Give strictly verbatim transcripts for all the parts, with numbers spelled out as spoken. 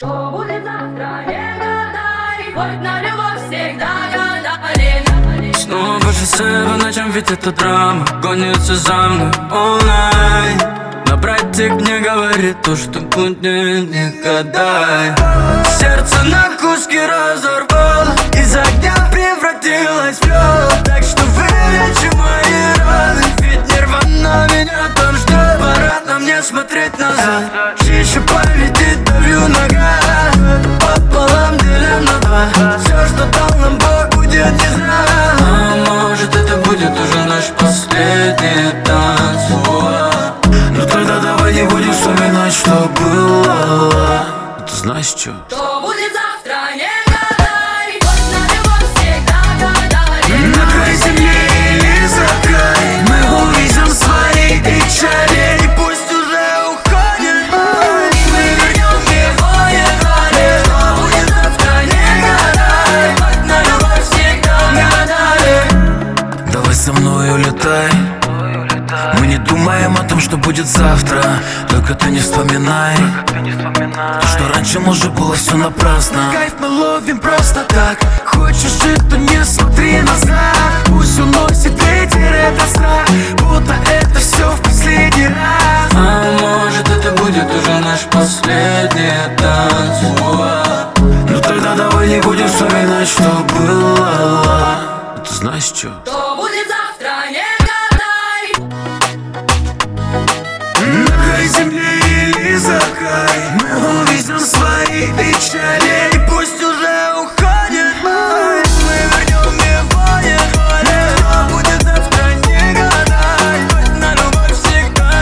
Что будет завтра, не гадай, хоть на любовь всегда гадали. Снова по шоссе по ночам, ведь это драма. Гонится за мной онлайн. Но братик мне говорит то, что будет, не гадай. Сердце на куски разорвало, из огня превратилось в лед. Так что вылечи мои раны, ведь нирвана меня там ждет. Пора нам не смотреть назад, чище поведет, давлю нога. Пополам делим на два, все, что дал нам Бог, будет не зря. А может это будет уже наш последний танц. Ну тогда давай не будем вспоминать, что было. Ты знаешь что? Что будет завтра, не гадай, хоть на любовь всегда гадали. На край земли или за край мы увидим свои печали. И пусть уже уходит май, мы вернем его едва ли. Что будет завтра, не гадай, хоть на любовь всегда гадали. Давай со мной улетай. Мы не думаем о том, что будет завтра. Только ты не вспоминай то, что раньше, может, было все напрасно. Кайф мы ловим просто так. Хочешь жить, то не смотри назад. Пусть уносит ветер, это страх, будто это все в последний раз. А может это будет уже наш последний танц. Ну тогда давай не будем вспоминать, что было. Ты знаешь что? Что будет завтра, не гадай. На край земли или за край мы увидим свои печали. И пусть уже уходит май, мы вернем его едва ли. Что будет завтра, не гадай, хоть на любовь всегда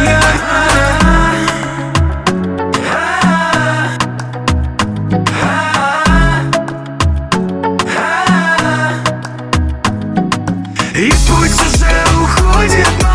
гадай. И пусть уже уходит май.